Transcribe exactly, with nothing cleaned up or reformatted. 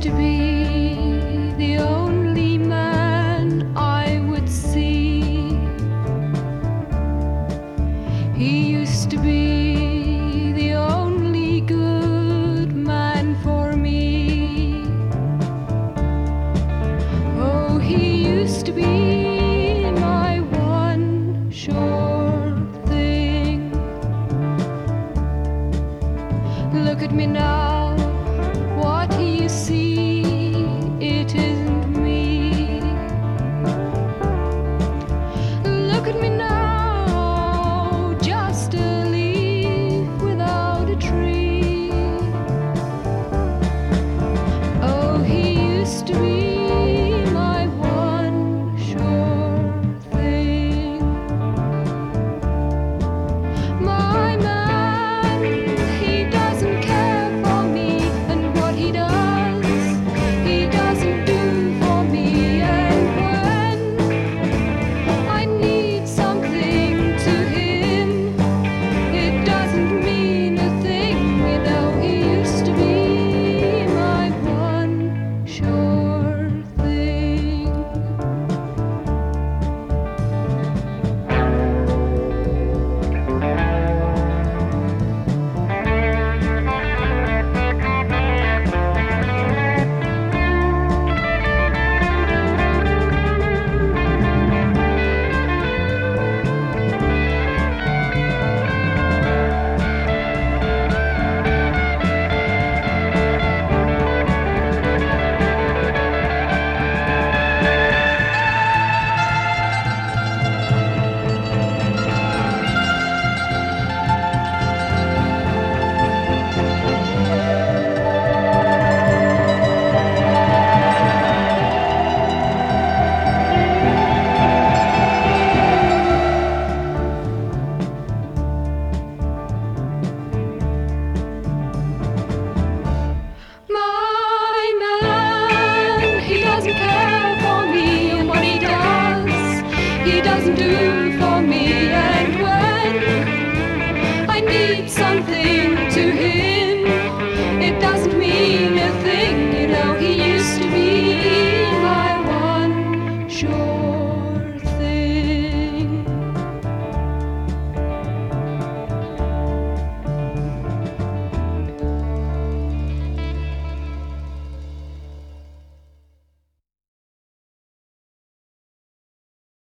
used to be the only man I would see. He used to be the only good man for me. Oh, he used to be my one sure thing. Look at me now.